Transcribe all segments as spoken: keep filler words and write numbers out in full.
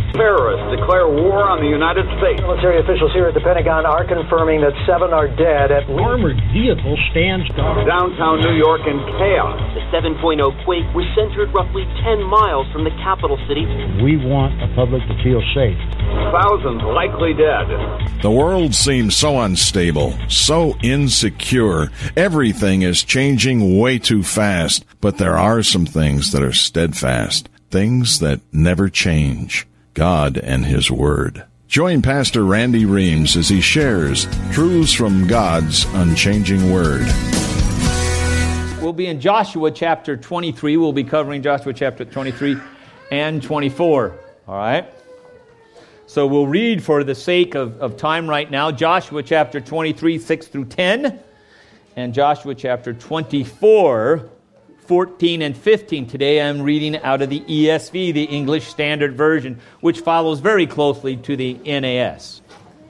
Terrorists declare war on the United States. Military officials here at the Pentagon are confirming that seven are dead at least. Armored vehicle stands guard. Downtown New York in chaos. The seven point oh quake was centered roughly ten miles from the capital city. We want the public to feel safe. Thousands likely dead. The world seems so unstable, so insecure. Everything is changing way too fast. But there are some things that are steadfast, things that never change. God and His Word. Join Pastor Randy Reams as he shares truths from God's unchanging Word. We'll be in Joshua chapter twenty-three. We'll be covering Joshua chapter twenty-three and twenty-four. All right? So we'll read for the sake of, of time right now, Joshua chapter twenty-three, six through ten, and Joshua chapter twenty-four, fourteen and fifteen. Today I'm reading out of the E S V, the English Standard Version, which follows very closely to the N A S.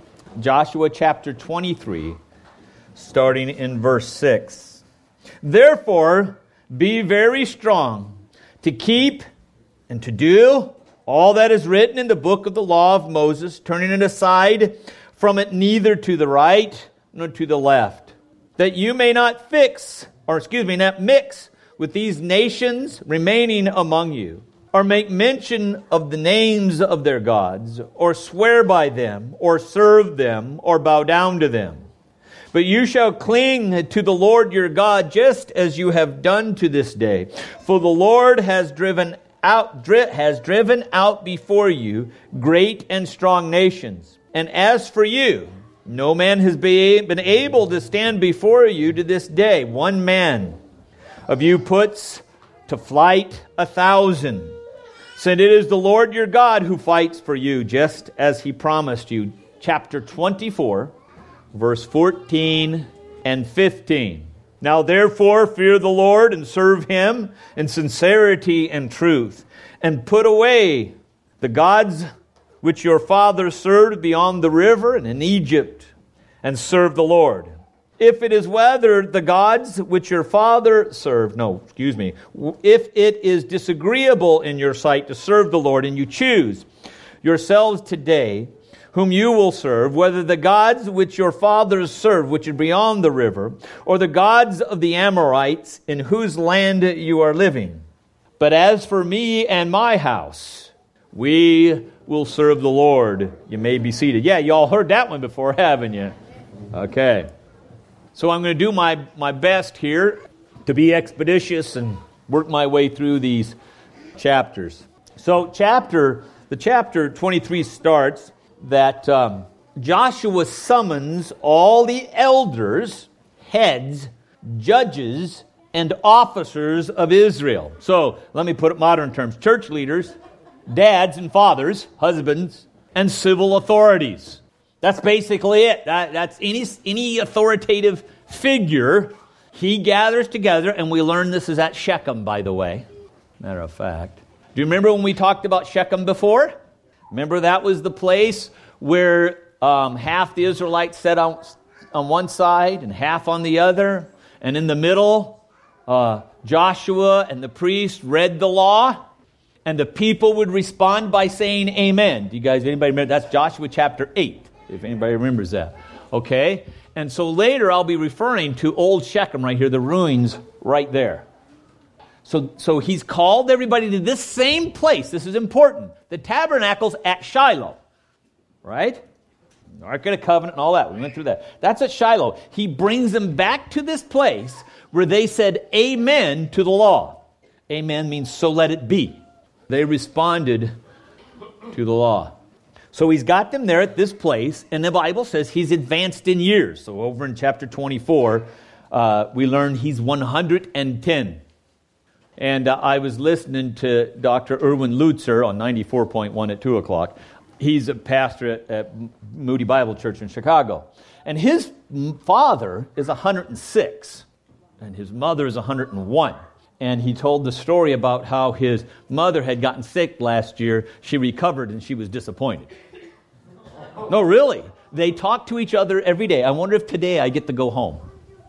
Joshua chapter twenty-three, starting in verse six. Therefore, be very strong to keep and to do all that is written in the book of the law of Moses, turning it aside from it neither to the right nor to the left, that you may not fix, or excuse me, not mix with these nations remaining among you, or make mention of the names of their gods, or swear by them, or serve them, or bow down to them. But you shall cling to the Lord your God, just as you have done to this day. For the Lord has driven out, dri- has driven out before you great and strong nations. And as for you, no man has be- been able to stand before you to this day. One man of you puts to flight a thousand. Since it is the Lord your God who fights for you, just as He promised you. Chapter twenty-four, verse fourteen and fifteen. Now therefore fear the Lord and serve Him in sincerity and truth, and put away the gods which your fathers served beyond the river and in Egypt, and serve the Lord. If it is whether the gods which your father served, no, excuse me, if it is disagreeable in your sight to serve the Lord, and you choose yourselves today whom you will serve, whether the gods which your fathers served, which are beyond the river, or the gods of the Amorites in whose land you are living. But as for me and my house, we will serve the Lord. You may be seated. Yeah, you all heard that one before, haven't you? Okay. So I'm going to do my, my best here to be expeditious and work my way through these chapters. So chapter the chapter twenty-three starts that um, Joshua summons all the elders, heads, judges, and officers of Israel. So let me put it in modern terms. Church leaders, dads and fathers, husbands, and civil authorities. That's basically it. That, that's any, any authoritative figure he gathers together, and we learned this is at Shechem, by the way. Matter of fact. Do you remember when we talked about Shechem before? Remember that was the place where um, half the Israelites sat on, on one side and half on the other, and in the middle, uh, Joshua and the priest read the law, and the people would respond by saying amen. Do you guys, anybody remember? That's Joshua chapter eight. If anybody remembers that. Okay? And so later I'll be referring to Old Shechem right here, the ruins right there. So, so he's called everybody to this same place. This is important. The tabernacle's at Shiloh. Right? Ark of the Covenant and all that. We went through that. That's at Shiloh. He brings them back to this place where they said amen to the law. Amen means so let it be. They responded to the law. So he's got them there at this place, and the Bible says he's advanced in years. So over in chapter twenty-four, uh, we learned he's one hundred ten. And uh, I was listening to Doctor Erwin Lutzer on ninety-four point one at two o'clock. He's a pastor at, at Moody Bible Church in Chicago. And his father is one hundred six, and his mother is one hundred one. And he told the story about how his mother had gotten sick last year. She recovered and she was disappointed. No, really. They talk to each other every day. I wonder if today I get to go home.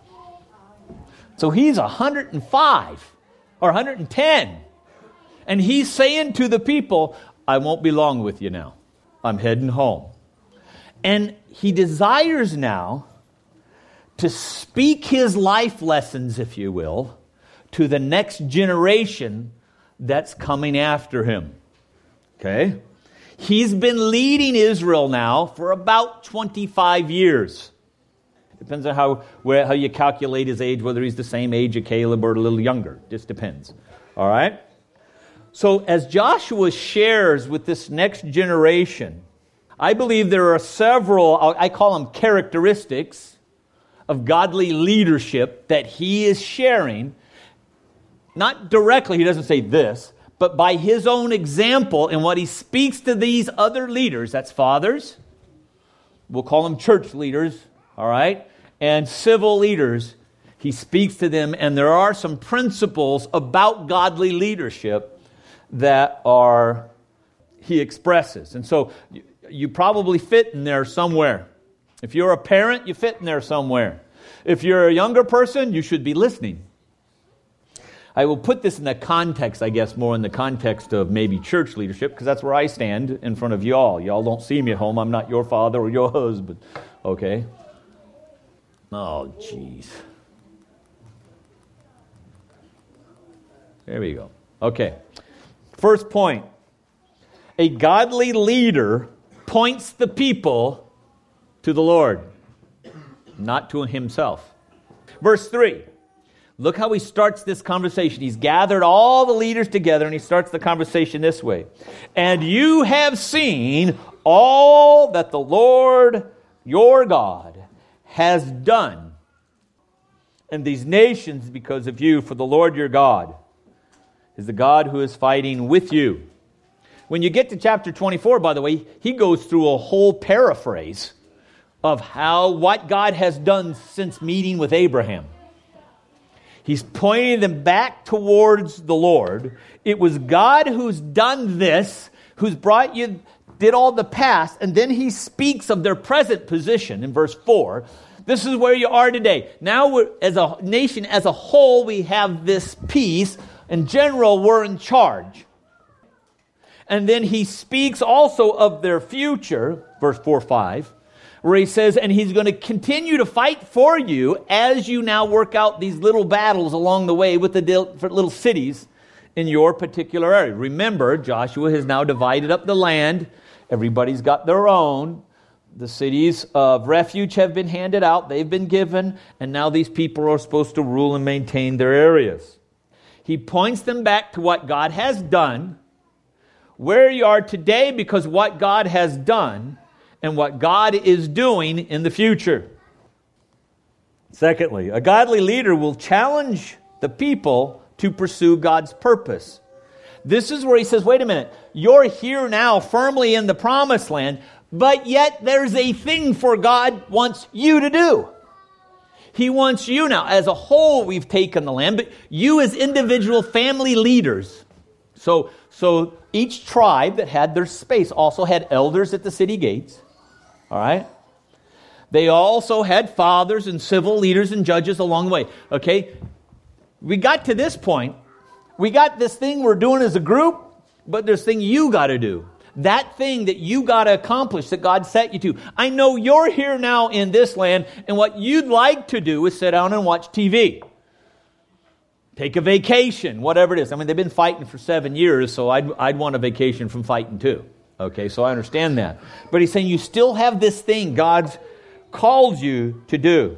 So he's one hundred five or one hundred ten. And he's saying to the people, I won't be long with you now. I'm heading home. And he desires now to speak his life lessons, if you will, to the next generation that's coming after him. Okay? He's been leading Israel now for about twenty-five years. Depends on how where, how you calculate his age, whether he's the same age of Caleb or a little younger. Just depends. All right? So as Joshua shares with this next generation, I believe there are several, I call them characteristics of godly leadership that he is sharing. Not directly, he doesn't say this, but by his own example and what he speaks to these other leaders, that's fathers, we'll call them church leaders, all right, and civil leaders, he speaks to them, and there are some principles about godly leadership that are, he expresses. And so you, you probably fit in there somewhere. If you're a parent, you fit in there somewhere. If you're a younger person, you should be listening. I will put this in the context, I guess, more in the context of maybe church leadership, because that's where I stand in front of y'all. Y'all don't see me at home. I'm not your father or your husband. Okay? Oh, jeez. There we go. Okay. First point. A godly leader points the people to the Lord, not to himself. Verse three. Look how he starts this conversation. He's gathered all the leaders together and he starts the conversation this way. And you have seen all that the Lord your God has done in these nations because of you, for the Lord your God is the God who is fighting with you. When you get to chapter twenty-four, by the way, he goes through a whole paraphrase of how, what God has done since meeting with Abraham. He's pointing them back towards the Lord. It was God who's done this, who's brought you, did all the past, and then he speaks of their present position in verse four. This is where you are today. Now, we're, as a nation, as a whole, we have this peace. In general, we're in charge. And then he speaks also of their future, verse four, five, where he says, and he's going to continue to fight for you as you now work out these little battles along the way with the different little cities in your particular area. Remember, Joshua has now divided up the land. Everybody's got their own. The cities of refuge have been handed out. They've been given. And now these people are supposed to rule and maintain their areas. He points them back to what God has done, where you are today because what God has done, and what God is doing in the future. Secondly, a godly leader will challenge the people to pursue God's purpose. This is where he says, wait a minute, you're here now firmly in the promised land, but yet there's a thing for God wants you to do. He wants you now, as a whole we've taken the land, but you as individual family leaders. So, so each tribe that had their space also had elders at the city gates. All right? They also had fathers and civil leaders and judges along the way. Okay? We got to this point. We got this thing we're doing as a group, but there's thing you got to do. That thing that you got to accomplish that God set you to. I know you're here now in this land, and what you'd like to do is sit down and watch T V. Take a vacation, whatever it is. I mean, they've been fighting for seven years, so I'd, I'd want a vacation from fighting too. Okay, so I understand that. But he's saying you still have this thing God's called you to do.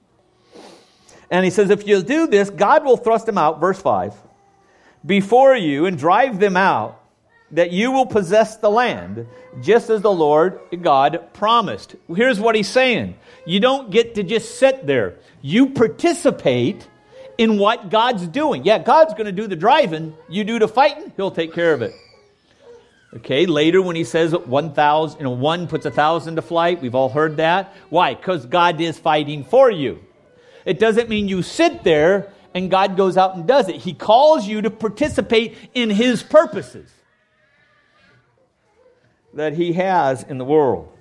And he says if you'll do this, God will thrust them out, verse five, before you and drive them out, that you will possess the land, just as the Lord God promised. Here's what he's saying. You don't get to just sit there. You participate in what God's doing. Yeah, God's going to do the driving. You do the fighting, he'll take care of it. Okay, later when he says one thousand, you know, one puts a thousand to flight, we've all heard that. Why? Because God is fighting for you. It doesn't mean you sit there and God goes out and does it. He calls you to participate in his purposes that he has in the world.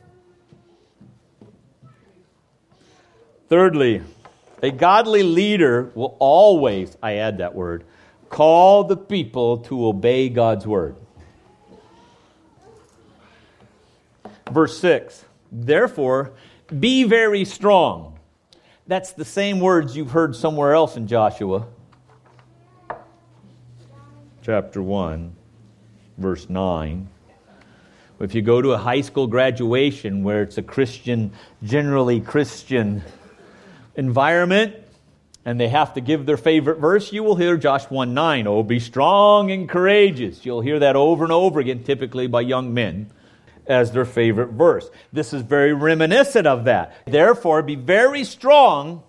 Thirdly, a godly leader will always, I add that word, call the people to obey God's word. Verse six, therefore, be very strong. That's the same words you've heard somewhere else in Joshua. Chapter one, verse nine. If you go to a high school graduation where it's a Christian, generally Christian environment, and they have to give their favorite verse, you will hear Joshua one nine. Oh, be strong and courageous. You'll hear that over and over again, typically by young men, as their favorite verse. This is very reminiscent of that. Therefore, be very strong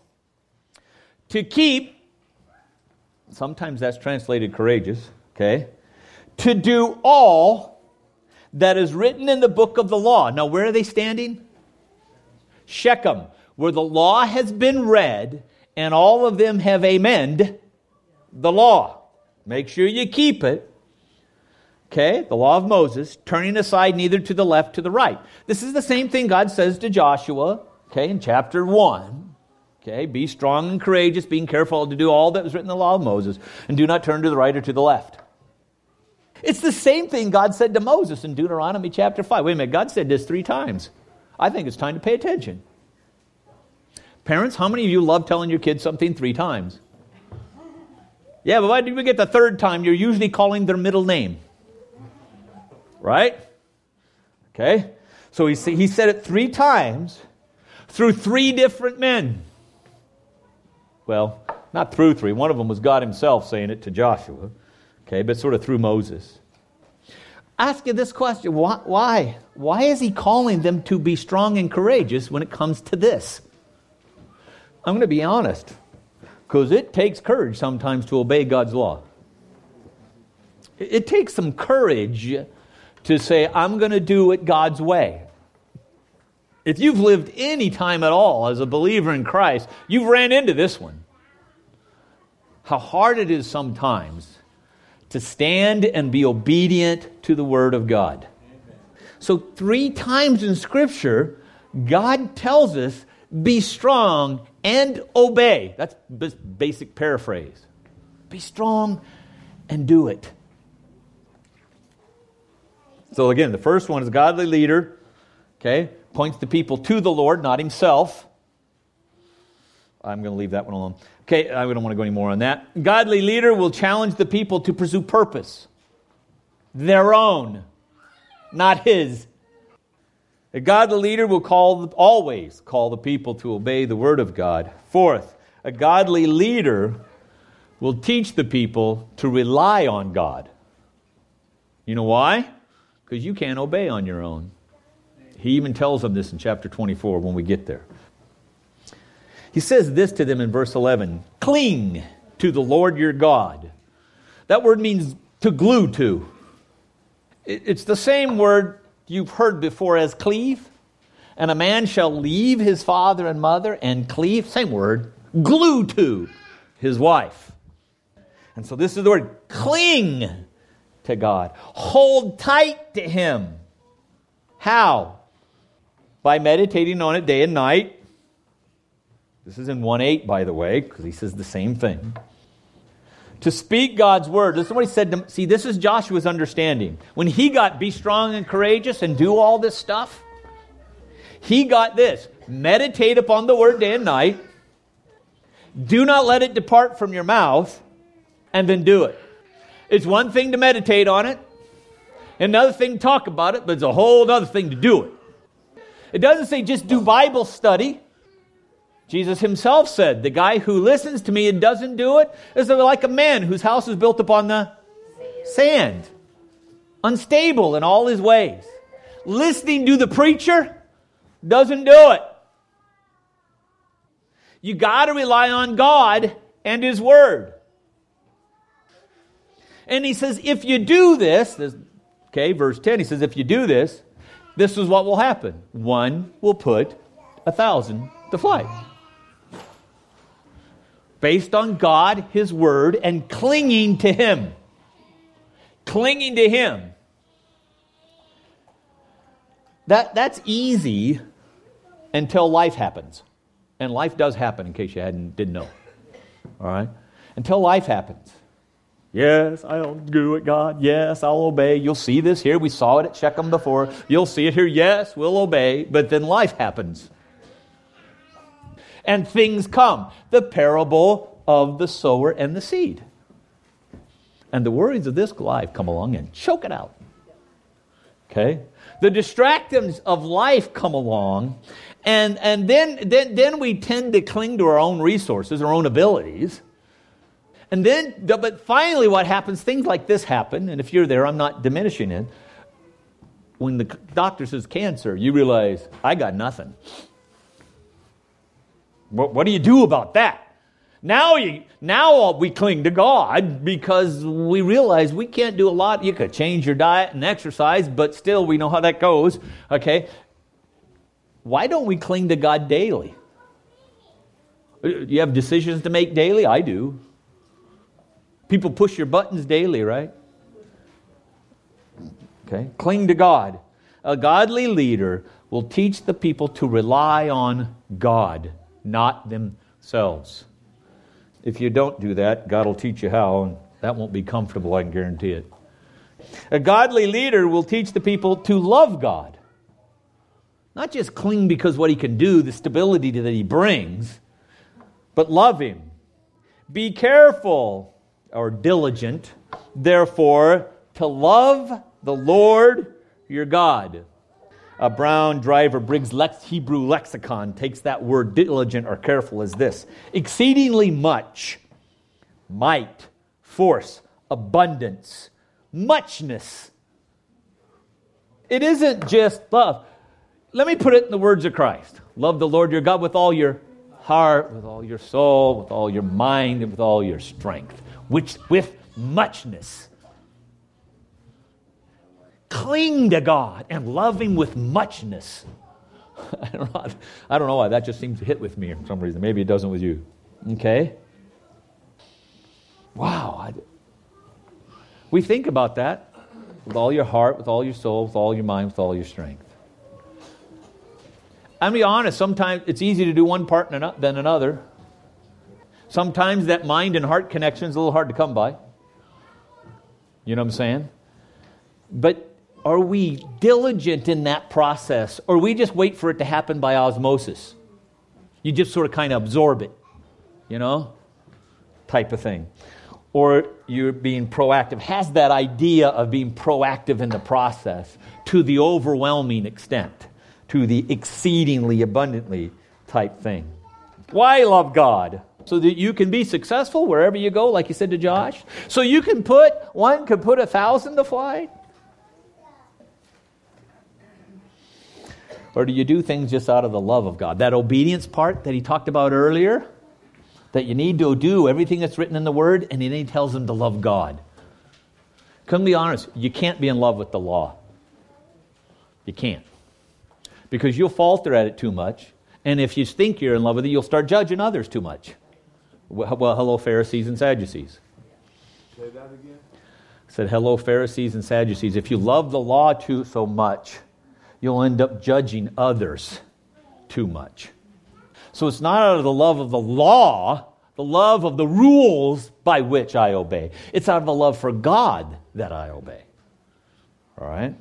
to keep, sometimes that's translated courageous, okay, to do all that is written in the book of the law. Now, where are they standing? Shechem, where the law has been read, and all of them have amened the law. Make sure you keep it. Okay, the law of Moses, turning aside neither to the left to the right. This is the same thing God says to Joshua, okay, in chapter one. Okay, be strong and courageous, being careful to do all that was written in the law of Moses, and do not turn to the right or to the left. It's the same thing God said to Moses in Deuteronomy chapter five. Wait a minute, God said this three times. I think it's time to pay attention. Parents, how many of you love telling your kids something three times? Yeah, but why did we get the third time? You're usually calling their middle name. Right? Okay. So he, he said it three times through three different men. Well, not through three. One of them was God himself saying it to Joshua. Okay, but sort of through Moses. Ask you this question. Why? Why, why is he calling them to be strong and courageous when it comes to this? I'm going to be honest. Because it takes courage sometimes to obey God's law. It, it takes some courage to say, I'm going to do it God's way. If you've lived any time at all as a believer in Christ, you've ran into this one. How hard it is sometimes to stand and be obedient to the Word of God. So three times in Scripture, God tells us, be strong and obey. That's basic paraphrase. Be strong and do it. So again, the first one is godly leader, okay, points the people to the Lord, not himself. I'm going to leave that one alone. Okay, I don't want to go any more on that. Godly leader will challenge the people to pursue purpose. Their own, not his. A godly leader will call always call the people to obey the word of God. Fourth, a godly leader will teach the people to rely on God. You know why? Because you can't obey on your own. He even tells them this in chapter twenty-four when we get there. He says this to them in verse eleven. Cling to the Lord your God. That word means to glue to. It's the same word you've heard before as cleave. And a man shall leave his father and mother and cleave, same word, glue to his wife. And so this is the word, cling to God. Hold tight to him. How? By meditating on it day and night. This is in one eight, by the way, because he says the same thing. To speak God's word. This is what he said to, see, this is Joshua's understanding. When he got be strong and courageous and do all this stuff, he got this. Meditate upon the word day and night. Do not let it depart from your mouth, and then do it. It's one thing to meditate on it, another thing to talk about it, but it's a whole other thing to do it. It doesn't say just do Bible study. Jesus himself said, the guy who listens to me and doesn't do it is like a man whose house is built upon the sand. Unstable in all his ways. Listening to the preacher doesn't do it. You got to rely on God and his word. And he says, if you do this, this, okay, verse ten, he says, if you do this, this is what will happen. One will put a thousand to flight. Based on God, his word, and clinging to him. Clinging to him. That, that's easy until life happens. And life does happen, in case you hadn't didn't know. All right? Until life happens. Yes, I'll do it, God. Yes, I'll obey. You'll see this here. We saw it at Shechem before. You'll see it here. Yes, we'll obey. But then life happens. And things come. The parable of the sower and the seed. And the worries of this life come along and choke it out. Okay? The distractions of life come along, and, and then, then, then we tend to cling to our own resources, our own abilities. And then, but finally what happens, things like this happen, and if you're there, I'm not diminishing it. When the doctor says cancer, you realize, I got nothing. What, what do you do about that? Now you, now we cling to God because we realize we can't do a lot. You could change your diet and exercise, but still we know how that goes. Okay? Why don't we cling to God daily? You have decisions to make daily? I do. People push your buttons daily, right? Okay? Cling to God. A godly leader will teach the people to rely on God, not themselves. If you don't do that, God will teach you how, and that won't be comfortable, I can guarantee it. A godly leader will teach the people to love God. Not just cling because what He can do, the stability that He brings, but love Him. Be careful, or diligent, therefore, to love the Lord your God. A Brown Driver Briggs Lex Hebrew lexicon takes that word diligent or careful as this: exceedingly much, might, force, abundance, muchness. It isn't just love. Let me put it in the words of Christ. Love the Lord your God with all your heart, with all your soul, with all your mind, and with all your strength, which with muchness. Cling to God and love Him with muchness. I don't know, I don't know why that just seems to hit with me for some reason. Maybe it doesn't with you. Okay? Wow. I, we think about that with all your heart, with all your soul, with all your mind, with all your strength. I'll be honest, sometimes it's easy to do one part than another. Sometimes that mind and heart connection is a little hard to come by. You know what I'm saying? But are we diligent in that process, or we just wait for it to happen by osmosis? You just sort of kind of absorb it, you know, type of thing. Or you're being proactive. Has that idea of being proactive in the process to the overwhelming extent, to the exceedingly abundantly type thing. Why love God? So that you can be successful wherever you go, like you said to Josh. So you can put, one could put a thousand to flight. Or do you do things just out of the love of God? That obedience part that he talked about earlier, that you need to do everything that's written in the Word, and then he tells them to love God. Come be honest, you can't be in love with the law. You can't. Because you'll falter at it too much, and if you think you're in love with it, you'll start judging others too much. Well, hello, Pharisees and Sadducees. Say that again? I said, hello, Pharisees and Sadducees. If you love the law too so much, you'll end up judging others too much. So it's not out of the love of the law, the love of the rules by which I obey. It's out of the love for God that I obey. All right?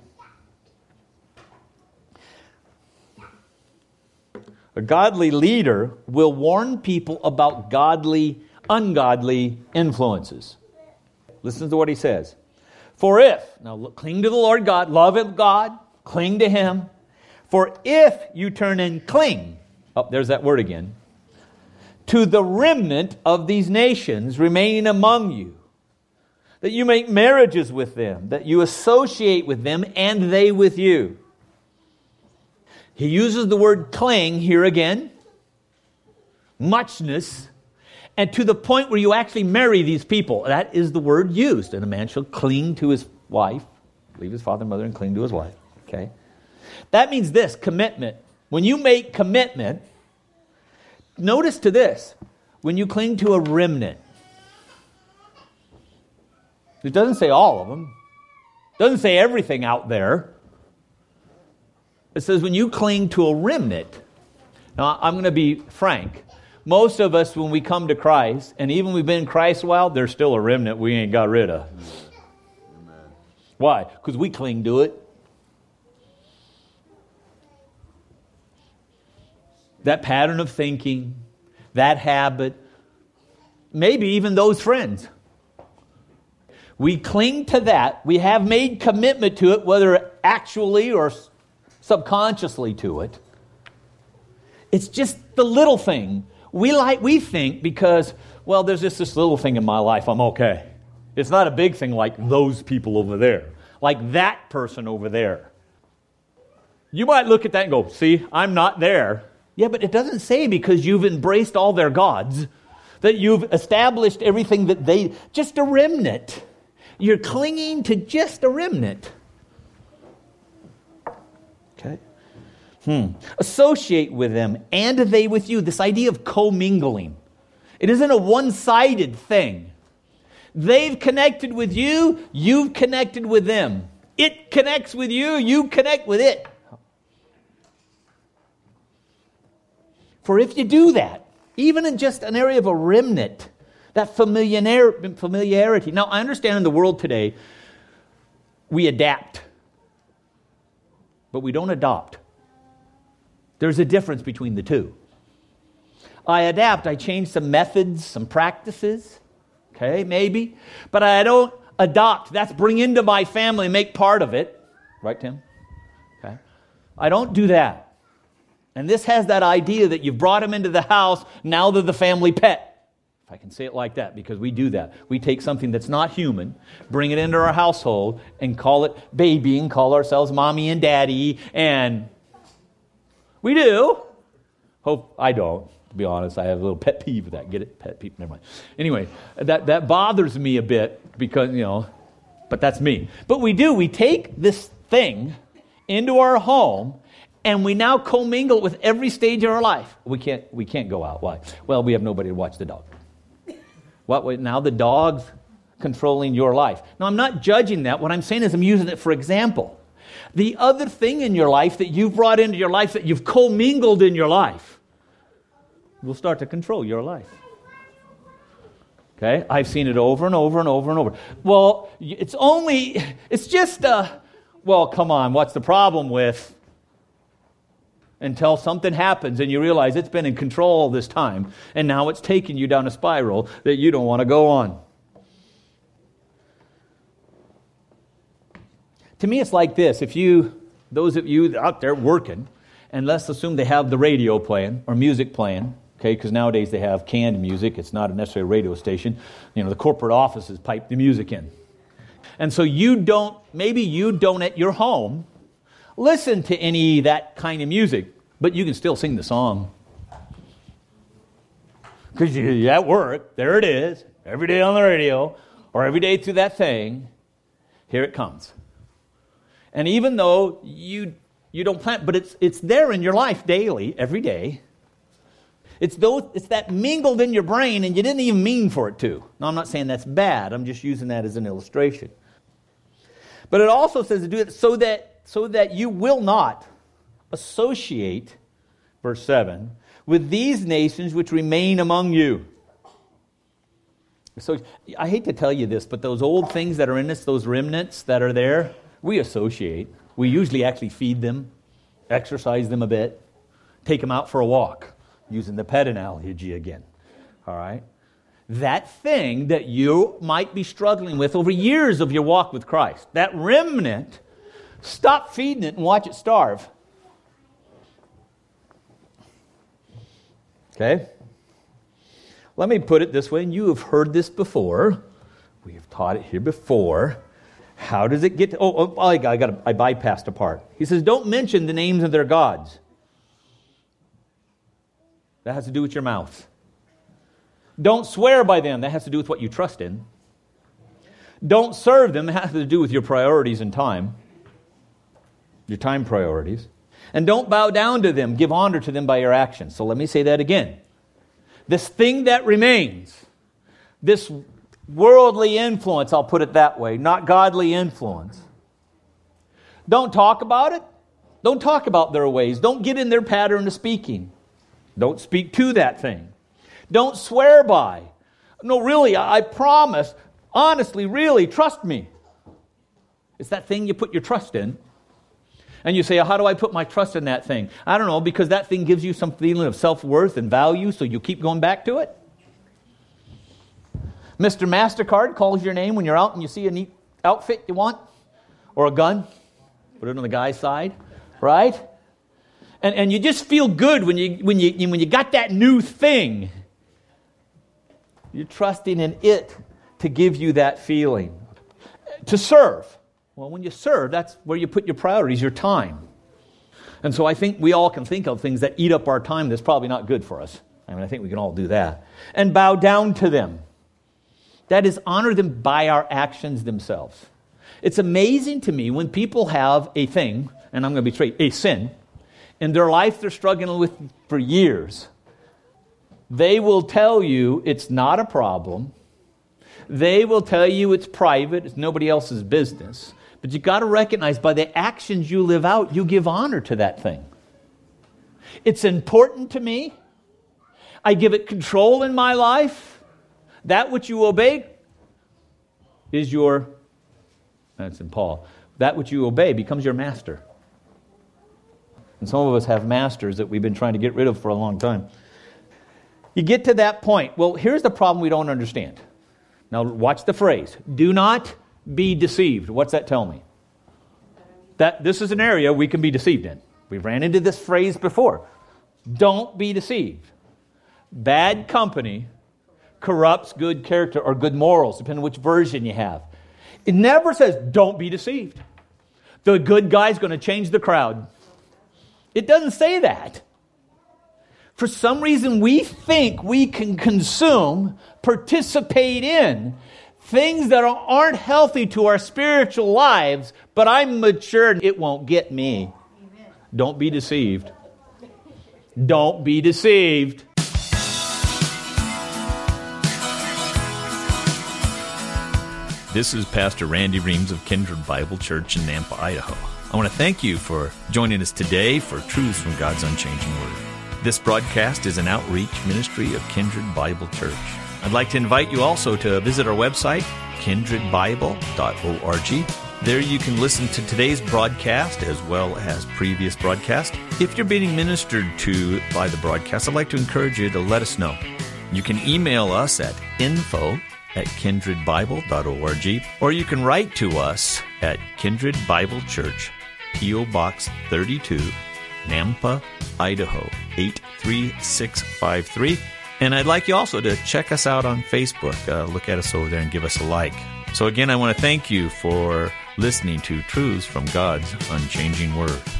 A godly leader will warn people about godly, ungodly influences. Listen to what he says. For if, now look, cling to the Lord God, love God, cling to Him. For if you turn and cling, oh, there's that word again, to the remnant of these nations remaining among you, that you make marriages with them, that you associate with them, and they with you. He uses the word cling here again, muchness, and to the point where you actually marry these people. That is the word used. And a man shall cling to his wife, leave his father and mother and cling to his wife. Okay? That means this, commitment. When you make commitment, notice to this, when you cling to a remnant, it doesn't say all of them. It doesn't say everything out there. It says when you cling to a remnant. Now, I'm going to be frank. most of us, when we come to Christ, and even we've been in Christ a while, there's still a remnant we ain't got rid of. Amen. Why? Because we cling to it. That pattern of thinking, that habit, maybe even those friends. We cling to that. We have made commitment to it, whether actually or subconsciously to it. It's just the little thing. We like we think because, well, there's just this little thing in my life, I'm okay. It's not a big thing like those people over there, like that person over there. You might look at that and go, see, I'm not there. Yeah, but it doesn't say because you've embraced all their gods, that you've established everything that they, just a remnant. You're clinging to just a remnant. Okay? Hmm. Associate with them and they with you. This idea of commingling. It isn't a one-sided thing. They've connected with you, you've connected with them. It connects with you, you connect with it. For if you do that, even in just an area of a remnant, that familiar, familiarity. Now, I understand in the world today, we adapt, but we don't adopt. There's a difference between the two. I adapt, I change some methods, some practices, okay, maybe, but I don't adopt. That's bring into my family, make part of it. Right, Tim? Okay. I don't do that. And this has that idea that you've brought them into the house, now they're the family pet. If I can say it like that, because we do that. We take something that's not human, bring it into our household, and call it babying, call ourselves mommy and daddy, and we do. Hope I don't, to be honest. I have a little pet peeve with that. Get it? Pet peeve, never mind. Anyway, that, that bothers me a bit, because, you know, but that's me. But we do. We take this thing into our home, and we now commingle with every stage of our life. We can't we can't go out. Why? Well, we have nobody to watch the dog. What? Now the dog's controlling your life. Now, I'm not judging that. What I'm saying is I'm using it for example. The other thing in your life that you've brought into your life, that you've commingled in your life, will start to control your life. Okay? I've seen it over and over and over and over. Well, it's only, it's just, uh, well, come on, what's the problem with... Until something happens and you realize it's been in control all this time, and now it's taking you down a spiral that you don't want to go on. To me, it's like this. If you, those of you out there working, and let's assume they have the radio playing or music playing, okay, because nowadays they have canned music. It's not necessarily a radio station. You know, the corporate offices pipe the music in. And so you don't, maybe you don't at your home listen to any that kind of music, but you can still sing the song. Because you're at work, there it is, every day on the radio, or every day through that thing, here it comes. And even though you you don't plan, but it's it's there in your life daily, every day. It's those, it's that mingled in your brain, and you didn't even mean for it to. Now, I'm not saying that's bad. I'm just using that as an illustration. But it also says to do it so that so that you will not associate, verse seven, with these nations which remain among you. So I hate to tell you this, but those old things that are in us, those remnants that are there, we associate. We usually actually feed them, exercise them a bit, take them out for a walk, using the pet analogy again. All right? That thing that you might be struggling with over years of your walk with Christ, that remnant, stop feeding it and watch it starve. Okay? Let me put it this way, and you have heard this before. We have taught it here before. How does it get to... Oh, oh I, got, I, got, I bypassed a part. He says, don't mention the names of their gods. That has to do with your mouth. Don't swear by them. That has to do with what you trust in. Don't serve them. That has to do with your priorities and time. Your time priorities. And don't bow down to them. Give honor to them by your actions. So let me say that again. This thing that remains, this worldly influence, I'll put it that way, not godly influence. Don't talk about it. Don't talk about their ways. Don't get in their pattern of speaking. Don't speak to that thing. Don't swear by. No, really, I, I promise. Honestly, really, trust me. It's that thing you put your trust in. And you say, how do I put my trust in that thing? I don't know, because that thing gives you some feeling of self-worth and value, so you keep going back to it. Mister MasterCard calls your name when you're out and you see a neat outfit you want, or a gun. Put it on the guy's side, right? And and you just feel good when you when you when you got that new thing. You're trusting in it to give you that feeling. To serve. Well, when you serve, that's where you put your priorities, your time. And so I think we all can think of things that eat up our time that's probably not good for us. I mean, I think we can all do that. And bow down to them. That is, honor them by our actions themselves. It's amazing to me when people have a thing, and I'm going to be straight, a sin, in their life they're struggling with for years. They will tell you it's not a problem. They will tell you it's private, it's nobody else's business. But you got to recognize by the actions you live out, you give honor to that thing. It's important to me. I give it control in my life. That which you obey is your, that's in Paul, that which you obey becomes your master. And some of us have masters that we've been trying to get rid of for a long time. You get to that point. Well, here's the problem we don't understand. Now watch the phrase. Do not be deceived. What's that tell me? That this is an area we can be deceived in. We ran into this phrase before. Don't be deceived. Bad company corrupts good character or good morals, depending on which version you have. It never says, don't be deceived. The good guy's going to change the crowd. It doesn't say that. For some reason, we think we can consume, participate in things that aren't healthy to our spiritual lives, but I'm mature, it won't get me. Amen. Don't be deceived. Don't be deceived. This is Pastor Randy Reams of Kindred Bible Church in Nampa, Idaho. I want to thank you for joining us today for Truths from God's Unchanging Word. This broadcast is an outreach ministry of Kindred Bible Church. I'd like to invite you also to visit our website, kindred bible dot org. There you can listen to today's broadcast as well as previous broadcasts. If you're being ministered to by the broadcast, I'd like to encourage you to let us know. You can email us at info at kindred bible dot org, or you can write to us at Kindred Bible Church, P O Box thirty-two, Nampa, Idaho, eight three six five three. And I'd like you also to check us out on Facebook. Uh, look at us over there and give us a like. So again, I want to thank you for listening to Truths from God's Unchanging Word.